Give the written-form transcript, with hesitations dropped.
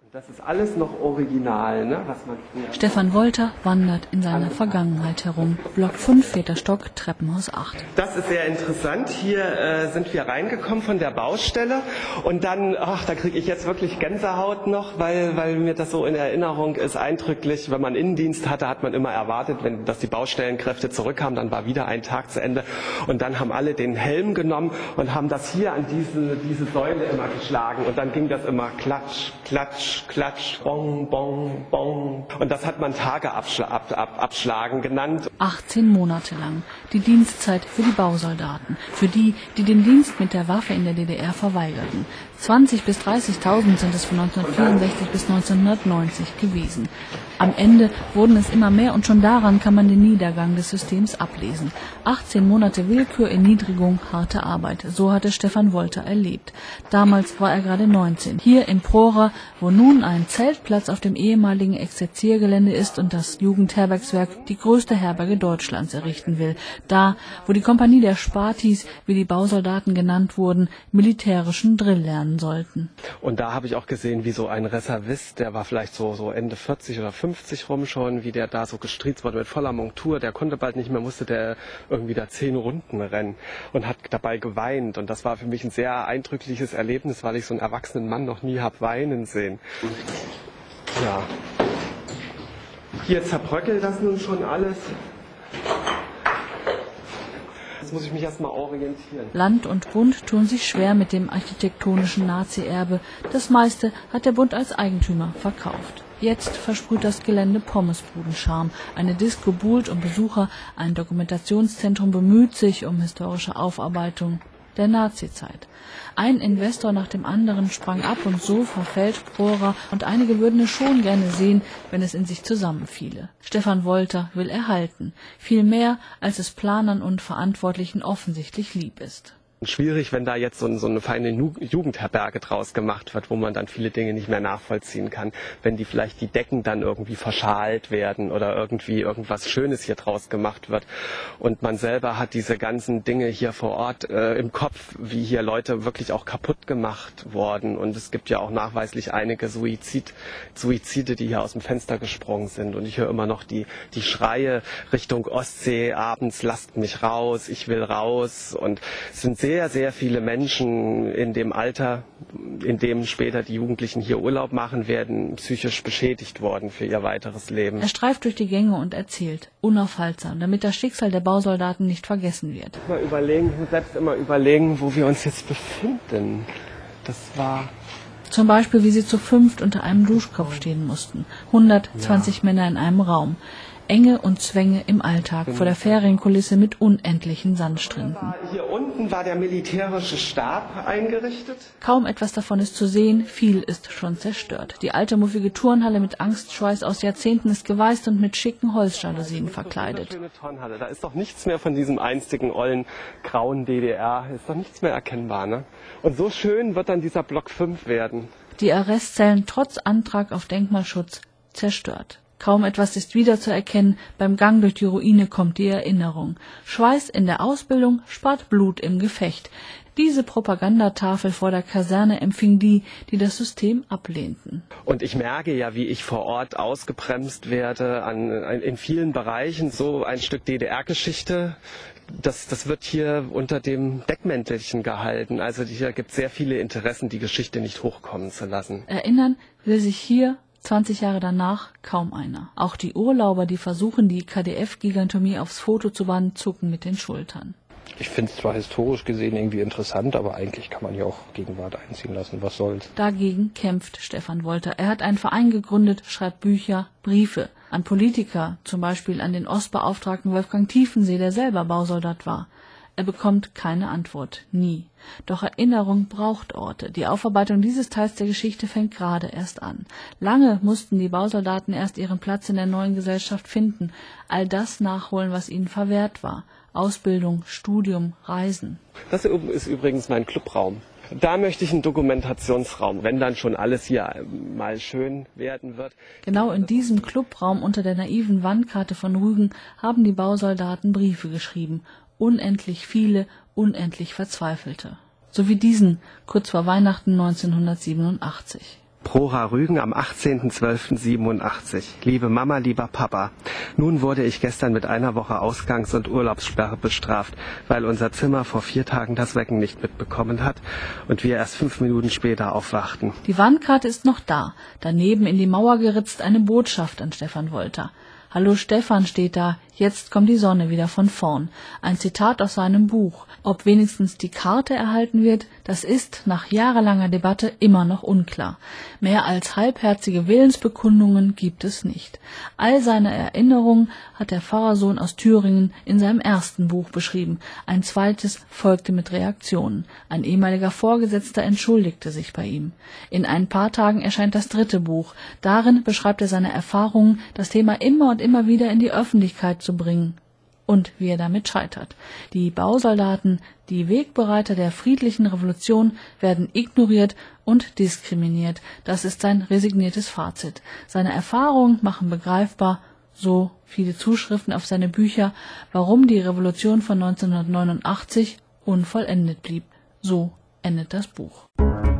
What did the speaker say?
Das ist alles noch original, ne? Was man früher. Stefan Wolter wandert in seiner Vergangenheit herum. Block 5, 4. Stock, Treppenhaus 8. Das ist sehr interessant. Hier sind wir reingekommen von der Baustelle und dann, da kriege ich jetzt wirklich Gänsehaut noch, weil mir das so in Erinnerung ist, eindrücklich. Wenn man Innendienst hatte, hat man immer erwartet, dass die Baustellenkräfte zurückkamen, dann war wieder ein Tag zu Ende und dann haben alle den Helm genommen und haben das hier an diese Säule immer geschlagen und dann ging das immer klatsch, klatsch, klatsch, bong, bong, bong. Und das hat man Tage abschlagen genannt. 18 Monate lang. Die Dienstzeit für die Bausoldaten. Für die, die den Dienst mit der Waffe in der DDR verweigerten. 20.000 bis 30.000 sind es von 1964 bis 1990 gewesen. Am Ende wurden es immer mehr und schon daran kann man den Niedergang des Systems ablesen. 18 Monate Willkür, Erniedrigung, harte Arbeit. So hatte Stefan Wolter erlebt. Damals war er gerade 19. Hier in Prora, wo nun ein Zeltplatz auf dem ehemaligen Exerziergelände ist und das Jugendherbergswerk die größte Herberge Deutschlands errichten will. Da, wo die Kompanie der Spatis, wie die Bausoldaten genannt wurden, militärischen Drill lernen sollten. Und da habe ich auch gesehen, wie so ein Reservist, der war vielleicht so Ende 40 oder 50 rum schon, wie der da so gestriezt wurde mit voller Montur, der konnte bald nicht mehr, musste der irgendwie da 10 Runden rennen und hat dabei geweint. Und das war für mich ein sehr eindrückliches Erlebnis, weil ich so einen erwachsenen Mann noch nie habe weinen sehen. Ja. Hier zerbröckelt das nun schon alles. Jetzt muss ich mich erstmal orientieren. Land und Bund tun sich schwer mit dem architektonischen Nazi-Erbe. Das meiste hat der Bund als Eigentümer verkauft. Jetzt versprüht das Gelände Pommesbudenscharme. Eine Disco buhlt um Besucher, ein Dokumentationszentrum bemüht sich um historische Aufarbeitung der Nazizeit. Ein Investor nach dem anderen sprang ab und so verfällt Prora und einige würden es schon gerne sehen, wenn es in sich zusammenfiele. Stefan Wolter will erhalten, viel mehr, als es Planern und Verantwortlichen offensichtlich lieb ist. Schwierig, wenn da jetzt so eine feine Jugendherberge draus gemacht wird, wo man dann viele Dinge nicht mehr nachvollziehen kann. Wenn vielleicht die Decken dann irgendwie verschalt werden oder irgendwie irgendwas Schönes hier draus gemacht wird. Und man selber hat diese ganzen Dinge hier vor Ort im Kopf, wie hier Leute wirklich auch kaputt gemacht worden. Und es gibt ja auch nachweislich einige Suizide, die hier aus dem Fenster gesprungen sind. Und ich höre immer noch die Schreie Richtung Ostsee, abends lasst mich raus, ich will raus. Und es sind sehr, sehr viele Menschen in dem Alter, in dem später die Jugendlichen hier Urlaub machen werden, psychisch beschädigt worden für ihr weiteres Leben. Er streift durch die Gänge und erzählt, unaufhaltsam, damit das Schicksal der Bausoldaten nicht vergessen wird. Selbst immer überlegen, wo wir uns jetzt befinden. Das war... Zum Beispiel, wie sie zu 5 unter einem Duschkopf stehen mussten. 120 Männer in einem Raum. Enge und Zwänge im Alltag vor der Ferienkulisse mit unendlichen Sandstränden. Hier unten war der militärische Stab eingerichtet. Kaum etwas davon ist zu sehen, viel ist schon zerstört. Die alte muffige Turnhalle mit Angstschweiß aus Jahrzehnten ist geweißt und mit schicken Holzjalousien verkleidet. Schöne Turnhalle. Da ist doch nichts mehr von diesem einstigen, ollen, grauen DDR. Ist doch nichts mehr erkennbar, ne? Und so schön wird dann dieser Block 5 werden. Die Arrestzellen trotz Antrag auf Denkmalschutz zerstört. Kaum etwas ist wiederzuerkennen, beim Gang durch die Ruine kommt die Erinnerung. Schweiß in der Ausbildung spart Blut im Gefecht. Diese Propagandatafel vor der Kaserne empfing die, die das System ablehnten. Und ich merke ja, wie ich vor Ort ausgebremst werde in vielen Bereichen. So ein Stück DDR-Geschichte, das wird hier unter dem Deckmäntelchen gehalten. Also hier gibt es sehr viele Interessen, die Geschichte nicht hochkommen zu lassen. Erinnern will sich hier 20 Jahre danach kaum einer. Auch die Urlauber, die versuchen, die KdF-Gigantomie aufs Foto zu bannen, zucken mit den Schultern. Ich finde es zwar historisch gesehen irgendwie interessant, aber eigentlich kann man ja auch Gegenwart einziehen lassen. Was soll's? Dagegen kämpft Stefan Wolter. Er hat einen Verein gegründet, schreibt Bücher, Briefe an Politiker, zum Beispiel an den Ostbeauftragten Wolfgang Tiefensee, der selber Bausoldat war. Er bekommt keine Antwort, nie. Doch Erinnerung braucht Orte. Die Aufarbeitung dieses Teils der Geschichte fängt gerade erst an. Lange mussten die Bausoldaten erst ihren Platz in der neuen Gesellschaft finden, all das nachholen, was ihnen verwehrt war. Ausbildung, Studium, Reisen. Das ist übrigens mein Clubraum. Da möchte ich einen Dokumentationsraum, wenn dann schon alles hier mal schön werden wird. Genau in diesem Clubraum unter der naiven Wandkarte von Rügen haben die Bausoldaten Briefe geschrieben. Unendlich viele, unendlich verzweifelte. So wie diesen, kurz vor Weihnachten 1987. Prora Rügen am 18.12.87. Liebe Mama, lieber Papa, nun wurde ich gestern mit einer Woche Ausgangs- und Urlaubssperre bestraft, weil unser Zimmer vor 4 Tagen das Wecken nicht mitbekommen hat und wir erst 5 Minuten später aufwachten. Die Wandkarte ist noch da, daneben in die Mauer geritzt eine Botschaft an Stefan Wolter. »Hallo Stefan« steht da, »jetzt kommt die Sonne wieder von vorn.« Ein Zitat aus seinem Buch. Ob wenigstens die Karte erhalten wird, das ist nach jahrelanger Debatte immer noch unklar. Mehr als halbherzige Willensbekundungen gibt es nicht. All seine Erinnerungen hat der Pfarrersohn aus Thüringen in seinem ersten Buch beschrieben. Ein zweites folgte mit Reaktionen. Ein ehemaliger Vorgesetzter entschuldigte sich bei ihm. In ein paar Tagen erscheint das 3. Buch. Darin beschreibt er seine Erfahrungen, das Thema immer und immer wieder in die Öffentlichkeit zu bringen. Und wie er damit scheitert. Die Bausoldaten, die Wegbereiter der friedlichen Revolution, werden ignoriert und diskriminiert. Das ist sein resigniertes Fazit. Seine Erfahrungen machen begreifbar, so viele Zuschriften auf seine Bücher, warum die Revolution von 1989 unvollendet blieb. So endet das Buch.